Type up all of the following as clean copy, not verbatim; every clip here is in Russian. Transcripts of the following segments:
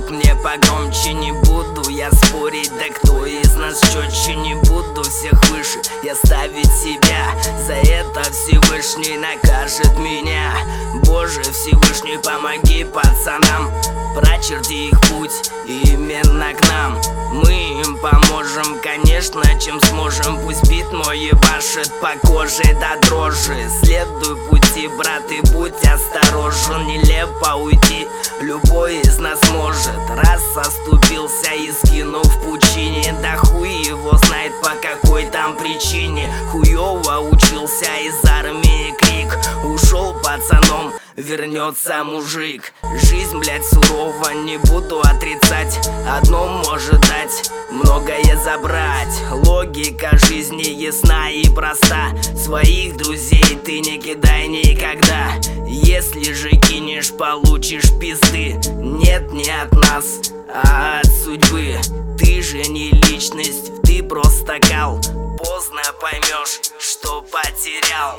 звук мне погромче, не буду я спорить, да кто из нас четче, не буду всех выше я ставить себя. За это Всевышний накажет меня. Боже Всевышний, помоги пацанам, прочерти их путь именно к нам. Мы им поможем, конечно, чем сможем. Пусть бит мой ебашит по коже до дрожи. Следуй пути, брат, и будь осторожен. Нелепо уйти любой из нас может. Раз оступился и сгинув в пучине, да хуй его знает по какой там причине. Хуёво учился из армии крик, ушел пацаном, вернется мужик. Жизнь, блять, сурова, не буду отрицать. Одно может дать, многое забрать. Логика жизни ясна и проста. Своих друзей ты не кидай никогда. Если же кинешь, получишь пизды. Нет, не от нас, а от судьбы. Ты же не личность, ты просто кал. Поздно поймешь, что потерял.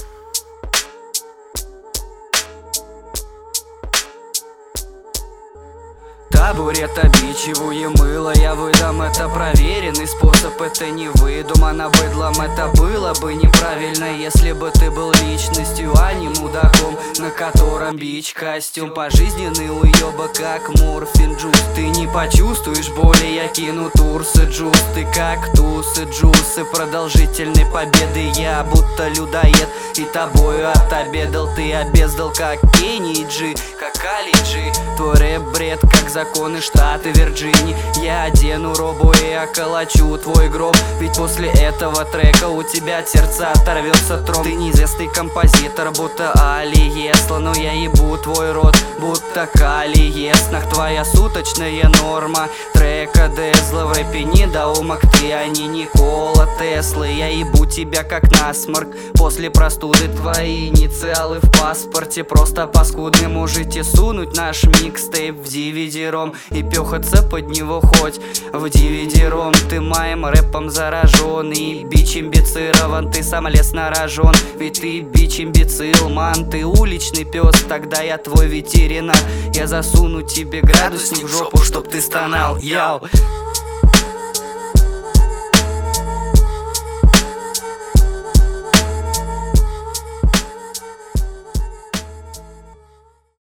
Табурет обичиваю мыло, я выдам, это проверенный способ, это не выдумано быдлом. Это было бы неправильно, если бы ты был личностью, а не мудаком, на котором бич костюм. Пожизненный уёба, как морфин джуз. Ты не почувствуешь боли, я кину турсы джуз. Ты кактусы джусы продолжительной победы. Я будто людоед и тобою отобедал. Ты обездал, как Кенни Джи, как Али Джи. Твой рэп бред, как законы штата Вирджинии. Я одену робу и околочу твой гроб. Ведь после этого трека у тебя от сердца оторвется тромб. Ты неизвестный композитор, будто Али Есла, но я ебу твой рот, будто Кали Еснах. Твоя суточная норма трека Дезла. В рэпе недоумок ты, а не Никола Теслы. Я ебу тебя как насморк после простуды. Твои инициалы в паспорте просто паскудны. Можете сунуть наш микстейп в DVD-ром и пёхаться под него хоть в DVD-ром. Ты моим рэпом заражен и бич-имбицирован. Ты сам лес на рожон, ведь ты бич-имбицил, ман. Ты уличный пес, тогда я твой ветеринар. Я засуну тебе градусник в жопу, чтоб ты стонал, яу.